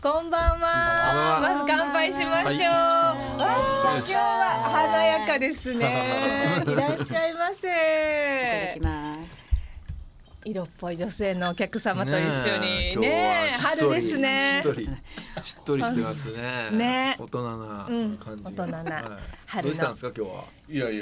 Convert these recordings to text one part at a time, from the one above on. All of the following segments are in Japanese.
こんばんは。まず乾杯しましょう。今日は華やかですね。いらっしゃいませ。 いただきます。 色っぽい女性のお客様と一緒にね、春ですね。 しっとりしてますね。 ね、 大人な感じ。 大人な春の。 どうしたんですか今日は。 いや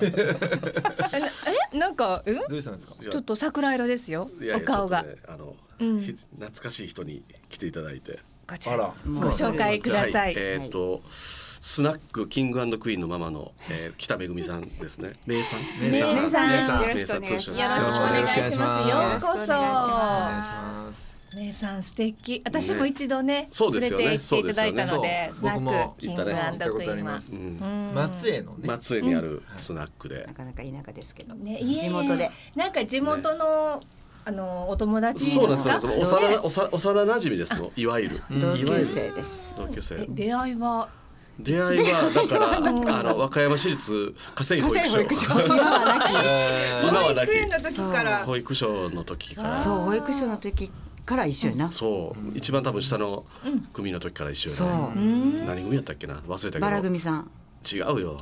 なんかどうしたんですか。 ちょっと桜色ですよ。お顔が。 懐かしい人に来ていただいて。 こちらご紹介ください。 スナックキング&クイーンのママの北めぐみさんですね。めいさん。 よろしくお願いします。ようこそ。めいさん素敵。私も一度ね連れて行っていただいたので、スナックキング&クイーンます。 松江のね。 松江にあるスナックで。 なかなか田舎ですけど、 地元でなんか地元のお友達ですか。 そうなんですよ。幼馴染ですの、いわゆる同級生です。 同級生。 出会いはだから和歌山市立河川保育所。今はなき。保育所の時から。 そう、保育所の時から一緒やな。 そう一番多分下の組の時から一緒や。 そう。 何組やったっけな、忘れたけど。 バラ組さん。 違うよ。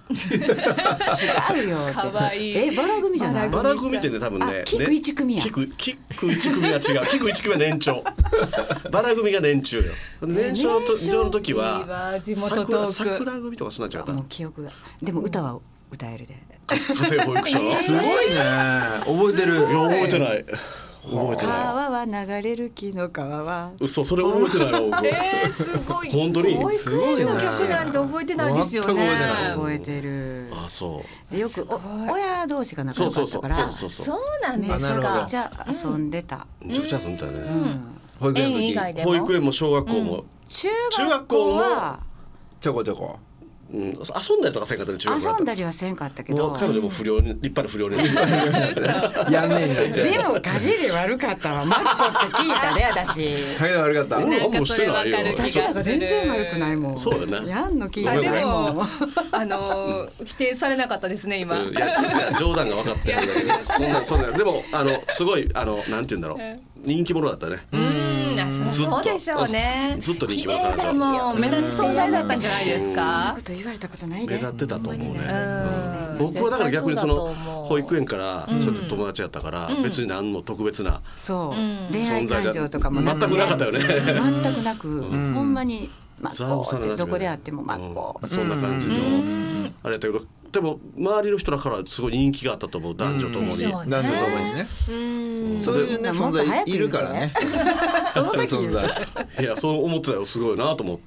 違うよ。 可愛い。 バラ組じゃない。 バラ組ってね、多分ね。 キク一組や。 キク一組は違う。キク一組は年長。バラ組が年中よ。年長の時は桜組とかそんな違った。 もう記憶が。でも歌は歌えるで。 河川保育所。 すごいね。覚えてる。 いや覚えてない。 川は流れる木の川は。 嘘、それ覚えてないわ。 すごい。 本当に。 保育園の曲なんて覚えてないですよね。 覚えてる。 あ、そう。 でよく親同士が仲良かったから。 そうなんですか。 めちゃくちゃ遊んでた。 めちゃくちゃ遊んでたね。 保育園の時。 保育園も小学校も。 中学校はちょこちょこ。 遊んだりとかせんかったね。 遊んだりはせんかったけど、 彼女も立派な不良にやんねんなって。 でも陰で悪かったわ。マッコって聞いたね、私。 陰で悪かった。 なんかそれわかる気がする。 全然悪くないもん。 そうだな。 やんの聞いたないもん。 否定されなかったですね今。 いや冗談が分かってる。そんなでもすごいなんて言うんだろう。人気者だったね。 そうでしょうね。 ずっと人気者だった。もう目立つ存在だったんじゃないですか。 言われたことないね。 目立ってたと思うね。僕はだから逆にその保育園からそうやって友達やったから別に何の特別な恋愛感情とかも全くなかったよね。 全くなく、ほんまにマッコってどこであってもマッコ。 そんな感じのあれやったけど、でも周りの人らからすごい人気があったと思う。男女ともに。 男女ともにね。そういうね存在いるからね。 その時いやそう思ってたよ。すごいなと思って。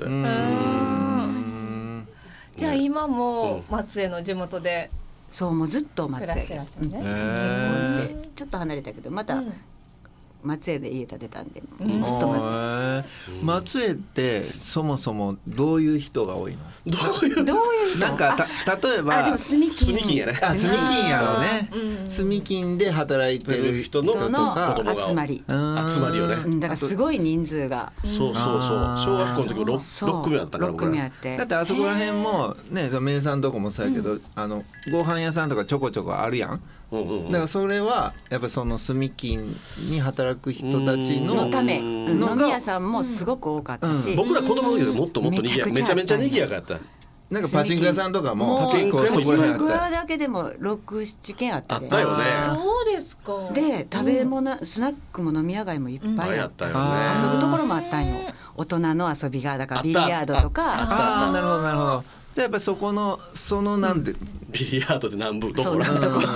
じゃあ今も松江の地元で。 そう、もうずっと松江です。結婚してちょっと離れたけどまた松江で家建てたんでずっと松江ってそもそもどういう人が多いの？ どういう人？なんか例えばでも住金やね。 住金やろうね。住金で働いてる人の集まりよね。 だからすごい人数が。 そう小学校の時も6組あったから。 6組あって。 だってあそこら辺もね、名産とこもそうやけどご飯屋さんとかちょこちょこあるやん。だからそれはやっぱその住金に働く人たちのため飲み屋さんもすごく多かったし、 僕ら子供の時でもっとにぎやめちゃめちゃにぎやかやった。 なんかパチンコ屋さんとかもパチンコ屋だけでも6、7軒あったで。 あったよね。 そうですか。 で食べ物スナックも飲み屋街もいっぱいあったよね。遊ぶところもあったんよ。大人の遊びがだからビリヤードとか。 なるほどなるほど。じゃあやっぱそこのなんでビリヤードで何部どころ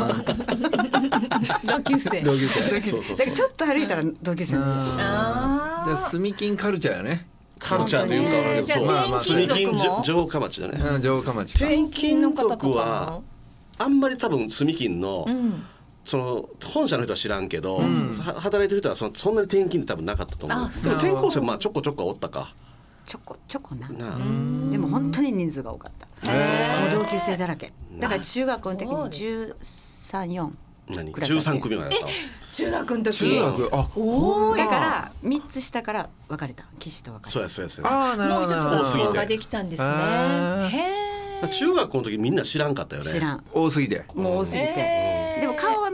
同級生だからちょっと歩いたら同級生。じゃあ住金カルチャーやね。 カルチャーというか住金城下町だね。 城下町。 転勤族はあんまり多分住金のその本社の人は知らんけど働いてる人はそんなに転勤って多分なかったと思う。でも転校生ちょこちょこおったか。 ちょこな。でも本当に人数が多かった。もう同級生だらけ。だから中学校の時に13、4。 13組までやった。 中学の時。 だから3つ下から別れた。岸と別れた。 そうや。 もう一つ学校ができたんですね。へ中学校の時みんな知らんかったよね。 知らん。 多すぎて。 もう多すぎて。でも顔は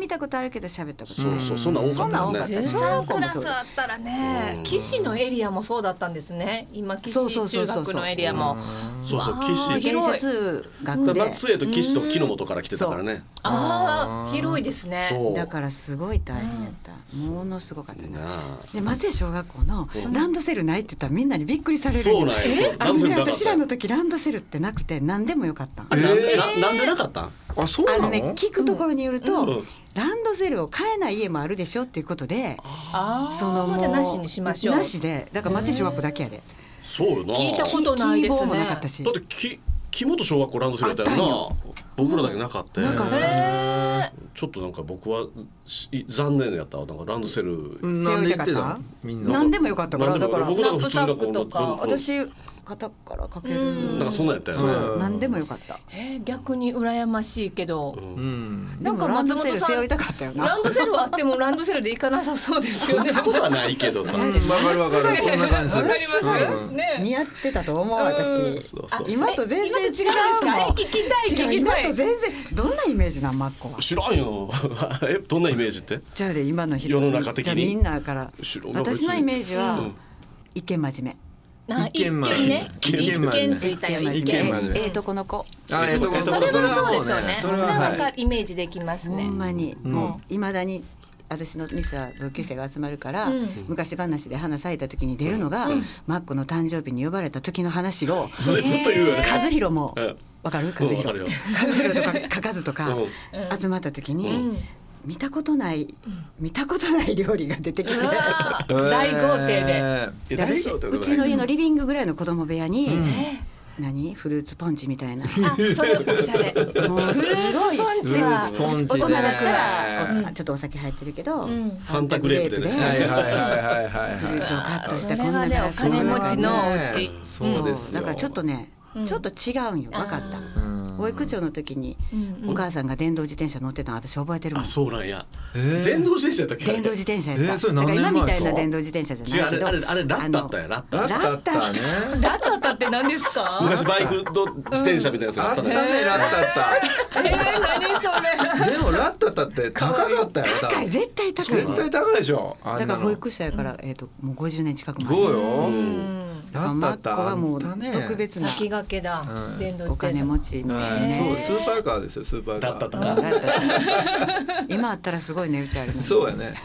見たことあるけど喋ったことない。そうそんな多かったよね。 13クラスあったらね、岸のエリアもそうだったんですね。今岸中学のエリアもそう岸芸術学で松江と岸と木の本から来てたからね。 ああ広いですね。 だからすごい大変やった。ものすごかったな。で松江小学校のランドセルないって言ったらみんなにびっくりされる。 そうなんや。 私らの時ランドセルってなくて何でもよかった。 なんでなかった？ あ、そうなの？ 聞くところによると、ランドセルを買えない家もあるでしょっていうことで、 そのもうじゃなしにしましょう。 なしで、だから松江小学校だけやで。 そうよな。 聞いたことないですね。 だって木本小学校ランドセルやったよな。僕らだけなかった。ちょっとなんか僕は残念やった。なんかランドセル背負いたかった？何でもよかったから。だから僕なんか普通の子とか私肩からかける。 なんかそんなんやったよね。 何でもよかった。 逆に羨ましいけど。 なんか松本さん背負いたかったよな。 ランドセルはあってもランドセルで行かなさそうですよね。 そんなことはないけどさ。 わかるそんな感じ。 わかりますね。 似合ってたと思う私。今と全然違う。 聞きたい。 今と全然どんなイメージなんマッコは。 知らんよ。どんなイメージって？ じゃあで今の人世の中的に。 じゃあみんなから私のイメージは一見真面目。 一見ね。一見ついたよ一見。この子。それはそうでしょうね。それはイメージできますね。 ほんまにもう未だに。私の店は同級生が集まるから、昔話で花咲いた時に出るのが、マッコの誕生日に呼ばれた時の話をそれずっと言うよね。 和弘もわかる？和弘とかかかずとか集まった時に見たことない料理が出てきて大豪邸で私うちの家のリビングぐらいの子供部屋にフルーツポンチみたいな。 それおしゃれ。もうすごいポンチは大人だからちょっとお酒入ってるけど、 ファンタグレープでね。 フルーツをカットしたこんなお金持ちのお家。 そうですよ。 だからちょっとね、ちょっと違うんよ。分かった。保育長の時にお母さんが電動自転車乗ってたの私覚えてるもん。 あ、そうなんや。電動自転車やったっけ？ 電動自転車やった。だから今みたいな電動自転車じゃないけど。 あれラッタったや。ラッタね。ラッタったって何ですか？ 昔バイクと自転車みたいなやつがあったのよ。 ラッタった。 何それ。 でもラッタったって高かったよ。 高い、絶対高い。 絶対高いでしょ。 だから保育士やからもう50年近く前。 そうよ。 マッコはもう特別な先駆けだ。電動自お金持ちの。 そうスーパーカーですよ。スーパーカー。 ラッタった。 今あったらすごい値打ちあるね。 そうやね。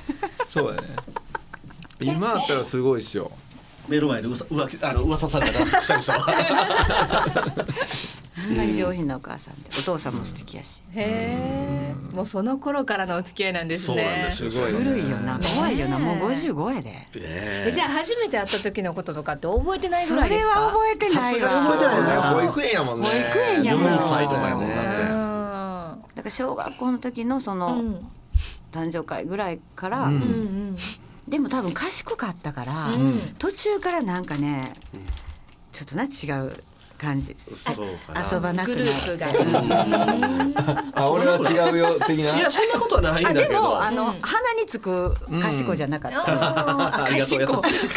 今あったらすごいっしょ。 目の前で噂されたから久々は。 あんまり上品なお母さんでお父さんも素敵やし。 もうその頃からのお付き合いなんですね。 そうなんですよ。 古いよな、怖いよな。もう55やで。 じゃあ初めて会った時のこととかって覚えてないぐらいですか？ それは覚えてないわ。 覚えてないね。保育園やもんね。 保育園やもん。 4歳とかやもんだって。 だから小学校の時のその誕生会ぐらいから。でも多分賢かったから途中からなんかねちょっとな違う感じ。遊ばなくなる。グループが。俺は違うよ的な。 いやそんなことはないんだけど。 でも鼻につく賢じゃなかった。 賢って言い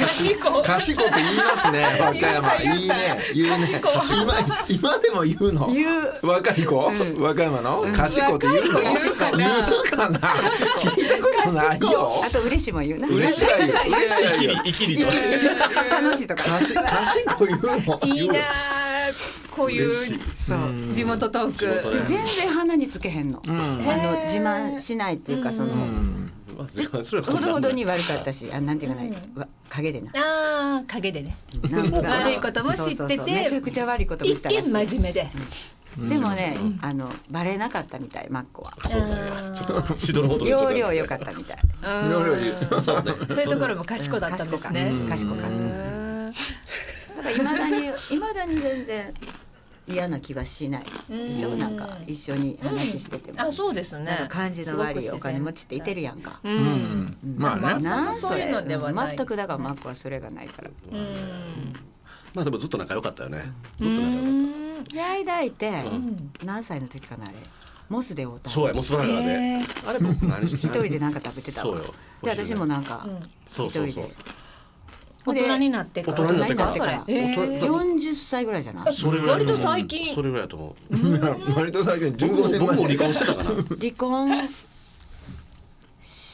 ますね。和歌山いいね。言うね。今でも言うの。若い子和歌山の賢って言うの。言うかな。聞いたことないよ。 あと嬉しいも言うな。 嬉しい。 いきりと。 楽しいとか。 賢い言うの。 いいな。こういう地元トーク全然鼻につけへんの。自慢しないっていうかそのほどほどに悪かったし、なんていうかな、陰でな。 陰でね。悪いことも知っててめちゃくちゃ悪いこともしたらしい。 一見真面目で。 でもねバレなかったみたいマッコは。 容量良かったみたい。 そういうところも賢かったんですね。 賢かった。だから未だに全然嫌な気がしないでしょ。なんか一緒に話してても。 そうですね。 感じの悪いお金持ちっていてるやんか。 まあね。 そういうのではない。 全くだからマッコはそれがないから。 まあでもずっと仲良かったよね。ずっと仲良かった。 やいだいて何歳の時かなあれ。モスで会うた。 そうやモスバーガーで。あれ僕何して？ 一人でなんか食べてたわ。で私もなんか一人で。 大人になってから。 大人になってから。40歳ぐらいじゃない。 割と最近。 それぐらいだと思う。 割と最近15年前。 僕も離婚してたかな。 離婚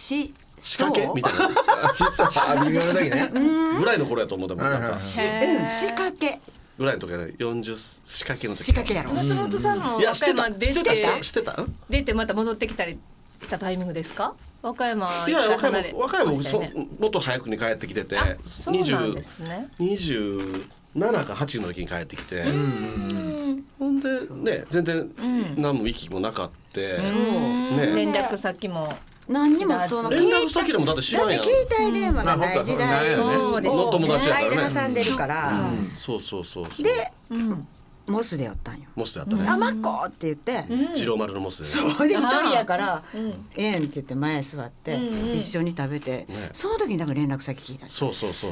仕掛けみたいな微妙なだけねぐらいの頃やと思う。でもなんか仕掛けぐらいの時は40仕掛けの時。 仕掛けやろ。 松本さんも和歌山出てまた戻ってきたりしたタイミングですか？和歌山いや和歌山もっと早くに帰ってきてて、27か8の時に帰ってきて、ほんでね全然何も息もなかって連絡先も何にもその連絡先でもだって知らんやん。 だって携帯電話がない時代の友達やからね。 間挟んでるからそうでモスでやったんよ。 モスでやったね。 あまっこって言って次郎丸のモスで。 そうで一人やからええんって言って前座って一緒に食べて、その時に多分連絡先聞いた。 そう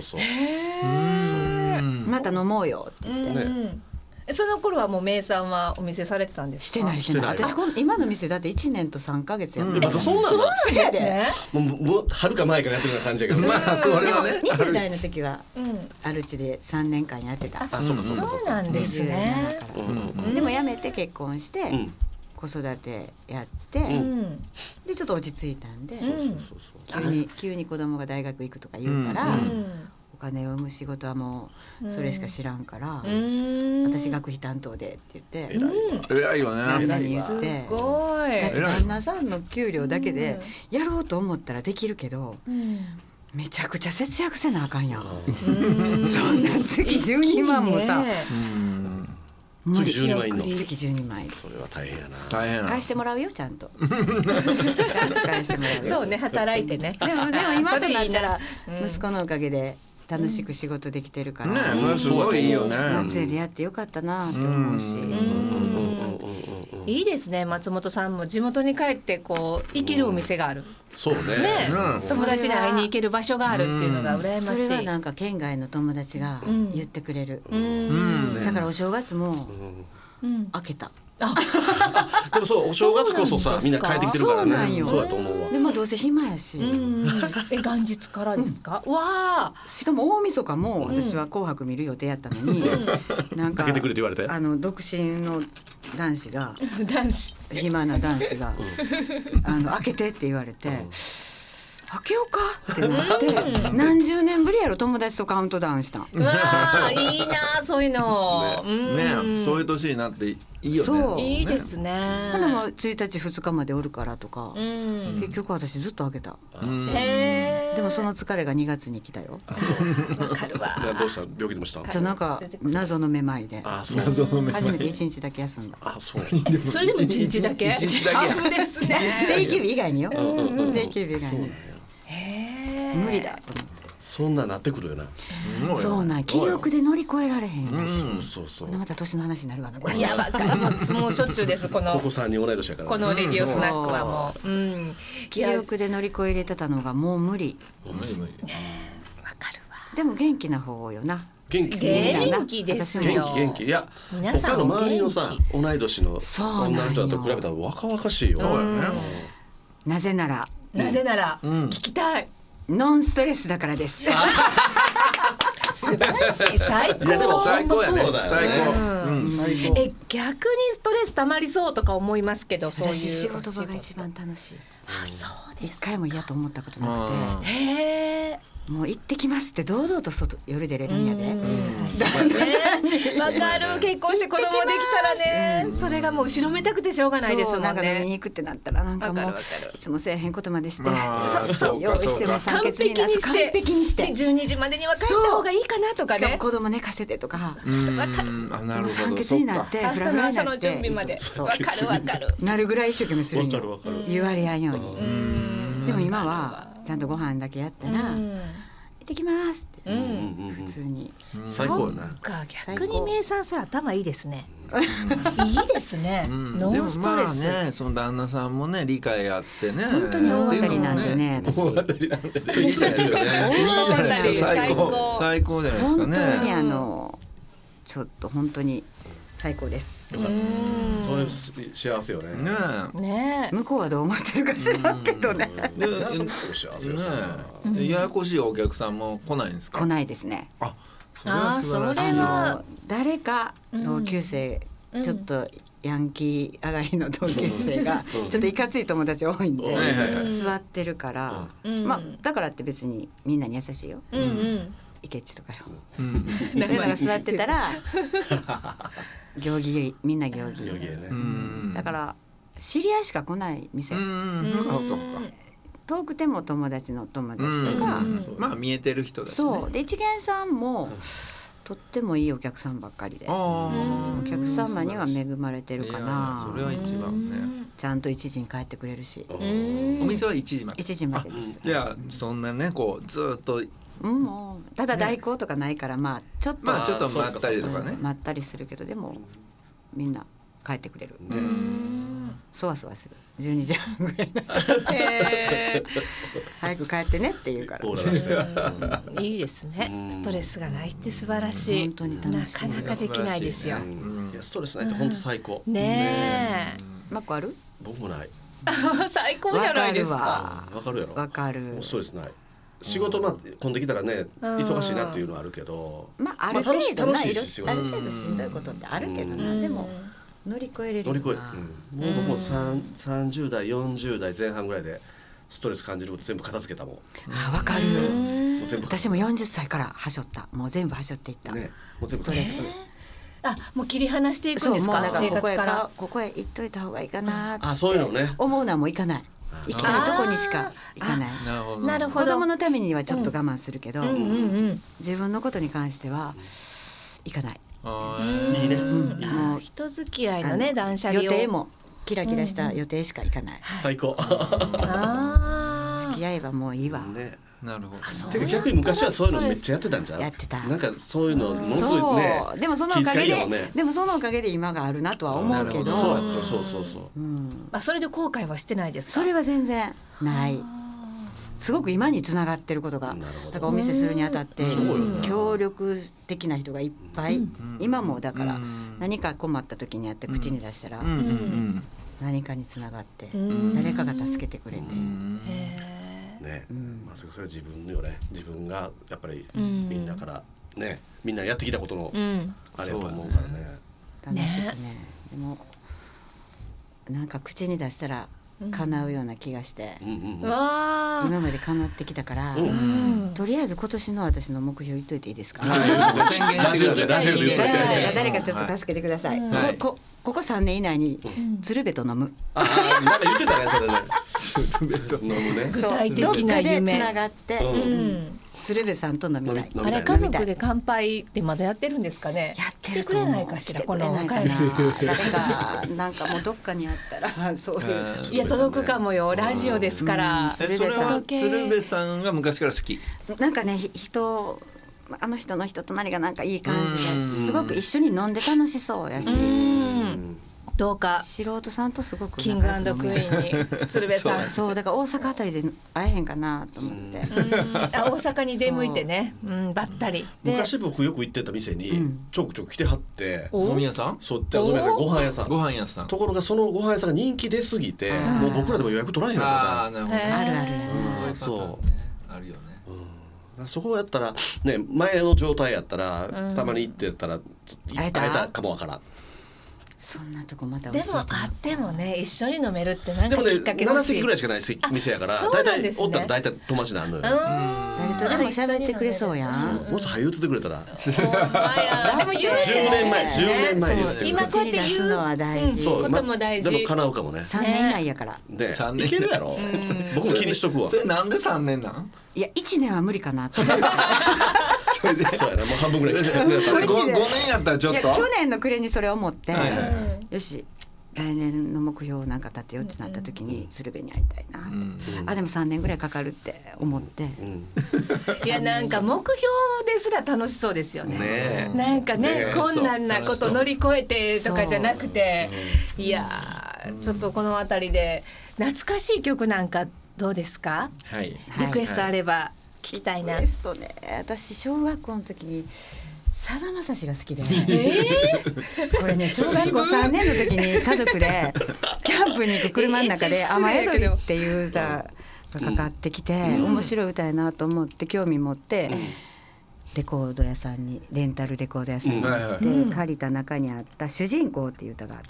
また飲もうよって言って。 その頃はもう名産はお店されてたんですか？してない。私今の店だって1年と3ヶ月やもん。 またそうなんですね。 もうはるか前からやってるような感じやけど。 まあそれはね。 20代の時はアルチで3年間やってた。 そうなんですね。 でも辞めて結婚して子育てやってでちょっと落ち着いたんで、急に子供が大学行くとか言うから。お金を生む仕事はもうそれしか知らんから、私学費担当でって言って偉いよね。 旦那に言って、だって旦那さんの給料だけでやろうと思ったらできるけど、めちゃくちゃ節約せなあかんやん。そんな月12万もさ、 月12万いんの？ 月12万。 それは大変やな。 大変な。 返してもらうよちゃんと。ちゃんと返してもらうよ。 そうね、働いてね。 でも今となったら息子のおかげで楽しく仕事できてるから、 ね、すごいいいよね。 松江でやってよかったなって思うし。 いいですね。松本さんも地元に帰ってこう行けるお店がある。 そうね。 友達に会いに行ける場所があるっていうのが羨ましい。 それはなんか県外の友達が言ってくれる。だからお正月も開けた。 でもそうお正月こそさみんな帰ってきてるからね。そうだと思うわ。 でもどうせ暇やし。 元日からですか？わあ。 しかも大晦日も私は紅白見る予定やったのに、なんか開けてくれって言われて、 独身の男子が暇な男子が開けてって言われて。開けようかってなって何十年ぶりやろ友達とカウントダウンした。 うわーいいなそういうの。 ねそういう年になっていいよね。 そういいですね。 でも1日2日までおるからとか結局私ずっと開けた。でもその疲れが2月に来たよ。 わかるわ。 どうした病気でもした？ なんか謎のめまいで初めて1日だけ休んだ。 それでも1日だけ？タフですね。 定休日以外によ。定休日以外に。無理だと思って。 そんななってくるよな。 そうなん気力で乗り越えられへん。 そうまた年の話になるわなこれ。 いやわかるもうしょっちゅうですこの。 ここ3人同い年やから。 このレディオスナックはもう。 気力で乗り越えれてたのがもう無理。 わかるわ。 でも元気な方よな。 元気ですよ。 元気いや他の周りのさ同い年の女の人と比べたら若々しいよ。 なぜなら聞きたい。 ノンストレスだからです。 素晴らしい最高。 いやでも最高やね。最高。 逆にストレス溜まりそうとか思いますけど、そういう私仕事場が一番楽しい。 そうです。 一回も嫌と思ったことなくて。もう行ってきますって堂々と夜出れるんやで。 わかる。結婚して子供できたらね、それがもう後ろめたくてしょうがないですもんね。 なんか飲みに行くってなったらなんかもういつもせえへんことまでして用意しても酸欠になる。完璧にして 12時までには帰った方がいいかなとかね。 しかも子供寝かせてとか。 わかる。 酸欠になってフラフラになって明日の準備までわかるなるぐらい一生懸命するんよ。言われやんように。でも今はちゃんとご飯だけやったら行ってきますって普通に。 最高やな。 逆に名産それ頭いいですね。いいですね。ノンストレス。 でもまあね、その旦那さんもね理解あってね。 本当に大当たりなんでね、私。 大当たりなんで。いいですよね。 最高じゃないですかね。 本当にちょっと本当に最高です。 そういう幸せよね。 ね。 向こうはどう思ってるか知らんけどね。 ややこしいお客さんも来ないんですか？ 来ないですね。 それは誰か同級生ちょっとヤンキー上がりの同級生がちょっといかつい友達多いんで座ってるから、まあだからって別にみんなに優しいよ。イケッチとかよ。それが座ってたら行儀みんな行儀。だから知り合いしか来ない店。遠くても友達の友達とか、 まあ見えてる人だしね。 そうで一元さんもとってもいいお客さんばっかりで、お客様には恵まれてるかな。 それは一番ね。 ちゃんと1時に帰ってくれるし。お店は1時まで。 1時までです。 いやそんなねこうずっと。 ただ代行とかないからまあちょっと待ったりとかね。 待ったりするけどでもみんな帰ってくれる。そわそわする。12時半ぐらい早く帰ってねって言うから。 いいですね。ストレスがないって素晴らしい。 本当に楽しい。 なかなかできないですよ。 いやストレスないって本当最高。 ねえ。 マッコある？ 僕もない。 最高じゃないですか。 わかるやろ。 わかる。 ストレスない。仕事混んできたらね忙しいなっていうのはあるけど、 まあある程度なある程度しんどいことってあるけどな、でも乗り越えれるな。 もう僕も30代40代前半ぐらいでストレス感じること全部片付けたもん。 わかる。私も40歳からはしょった。もう全部はしょっていった。もう全部ストレス。 もう切り離していくんですか。生活からここへ行っといた方がいいかなってそういうのね思うのはもう行かない。行きたいとこにしか行かない。 なるほど。 子供のためにはちょっと我慢するけど、自分のことに関しては行かない。 いいね。 もう人付き合いのね断捨離を予定もキラキラした予定しか行かない。 最高。 付き合えばもういいわ。 なるほど。 てか逆に昔はそういうのめっちゃやってたんじゃん。 やってた。 なんかそういうのものすごいね。 でもそのおかげで今があるなとは思うけど。 そう。 それで後悔はしてないですか。 それは全然ない。すごく今につながってることが。だからお見せするにあたって協力的な人がいっぱい。今もだから何か困った時にやって口に出したら何かにつながって誰かが助けてくれて。 それは自分よね。自分がやっぱりみんなからね、みんなやってきたことのあれだと思うからね。 楽しくね。でもなんか口に出したら叶うような気がして、今まで叶ってきたから、とりあえず今年の私の目標言っといていいですか。 宣言してください。 誰かちょっと助けてください。ここ3年以内に鶴瓶と飲む。 なんか言ってたねそれね。鶴瓶と飲むね。 具体的な夢。 どっかでつながって鶴瓶さんと飲みたい。 あれ家族で乾杯ってまだやってるんですかね。 やってるくれないかしら。この若い誰かなんかもうどっかにあったらそういう。 いや届くかもよ。ラジオですから。 それは鶴瓶さんが昔から好き。 なんかねあの人の人と何がなんかいい感じですごく一緒に飲んで楽しそうやし。 どうか素人さんとすごくキング&クイーンに鶴瓶さんそうだから大阪あたりで会えへんかなと思って大阪に出向いてねばったり昔僕よく行ってた店にちょくちょく来てはって飲み屋さんそうってご飯屋さんところがそのご飯屋さんが人気出すぎてもう僕らでも予約取らへんかったあるあるそうあるよねそこやったらね前の状態やったらたまに行ってたら会えたかもわからんそんなとこまたでもあってもね一緒に飲めるってなんかきっかけ欲しいでもね7席ぐらいしかない店やから大体おったら大体友達なんのよ誰とでも喋ってくれそうやんもうちょっと早うってくれたらでも言う 10年前今こうやって言うのは大事ことも大事でも叶うかもね 3年以内やからでいけるやろ僕も気にしとくわそれなんで3年なんいや1年は無理かなってそうやなもう半分ぐらい来て5 年やったらちょっと去年の暮れにそれを思ってよし来年の目標をなんか立てようってなった時に鶴瓶に会いたいなでも3年ぐらいかかるって思っていやなんか目標ですら楽しそうですよねなんかね困難なこと乗り越えてとかじゃなくていやちょっとこのあたりで懐かしい曲なんかどうですかリクエストあれば聞きたいな。 リクエストね私小学校の時にさだまさしが好きで、これね小学校3年の時に家族でキャンプに行く車の中で「雨宿り」っていう歌がかかってきて面白い歌やなと思って興味持ってレコード屋さんにレンタルレコード屋さんに行って借りた中にあった主人公っていう歌があって、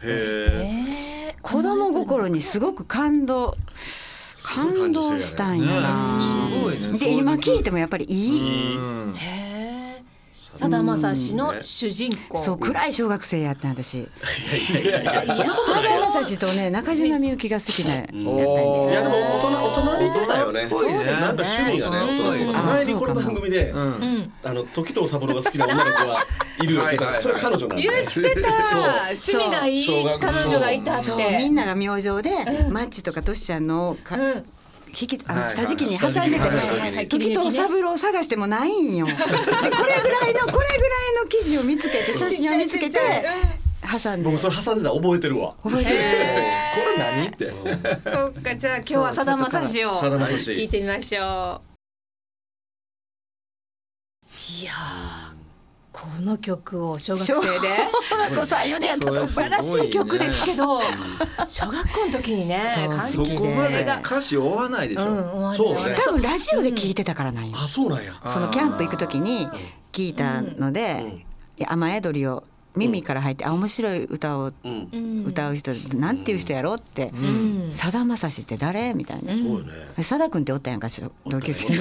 子供心にすごく感動したんやな。で今聞いてもやっぱりいい。 さだまさしの主人公。 そう暗い小学生やったん私。さだまさしとね中島みゆきが好きなやったんで。いやでも大人びてたよね。そうですね。なんか趣味がね。前にこの番組で時藤三郎が好きな女の子がいるよってそれ彼女なんで。 言ってた。趣味がいい彼女がいたって。 みんなが明星でマッチとかトシちゃんの下敷きに挟んでて時藤三郎を探してもないんよ。でこれぐらいの記事を見つけて写真を見つけて挟んで。 僕それ挟んでたら覚えてるわ。 これ何って。 そっかじゃあ今日はさだまさしを聞いてみましょう。いやこの曲を小学生で5歳4年素晴らしい曲ですけど小学校の時にねそこまで歌詞追わないでしょ。 そうね。 多分ラジオで聞いてたからなんよ。 あそうなんや。 そのキャンプ行く時に聞いたので雨宿りを耳から入って面白い歌を歌う人なんていう人やろってさだまさしって誰みたいな。さだくんっておったやんか同級生に。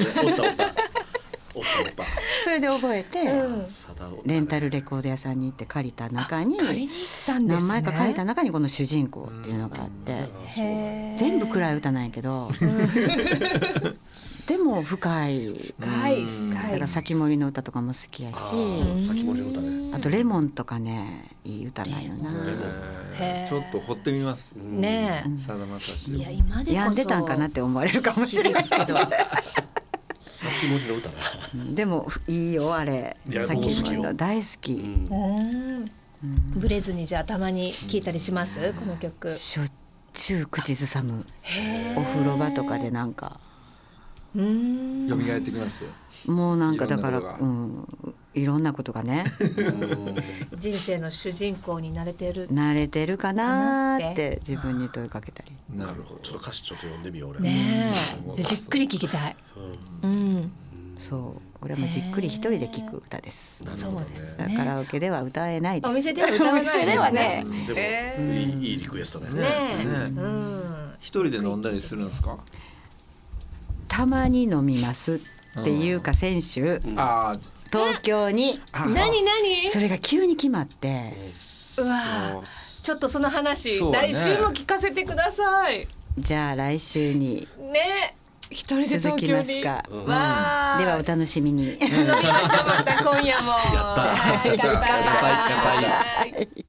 それで覚えてレンタルレコード屋さんに行って借りた中に何枚か借りた中にこの主人公っていうのがあって全部暗い歌なんやけどでも深いだから先森の歌とかも好きやしあとレモンとかねいい歌なんよな。 ちょっと掘ってみますね。 さだまさし病んでたんかなって思われるかもしれないけど先森の歌だ。 でもいいよあれ。先森の大好き。 ブレずにじゃあたまに聞いたりしますこの曲。 しょっちゅう口ずさむ。お風呂場とかでなんか蘇ってきますよ。 もうなんかだからいろんなことがね人生の主人公に慣れてるかなって自分に問いかけたり。 なるほど。ちょっと歌詞ちょっと読んでみよう俺。 ねえじっくり聞きたい。 そうこれもじっくり一人で聞く歌です。 そうですね。 カラオケでは歌えないです。 お店では歌わないですね。 でもいいリクエストだね。 一人で飲んだりするんですか。 たまに飲みますっていうか先週東京に何それが急に決まってうわちょっとその話来週も聞かせてください。 じゃあ来週にね一人で続きますか。ではお楽しみに。 飲みましょうまた今夜も。 やった。乾杯。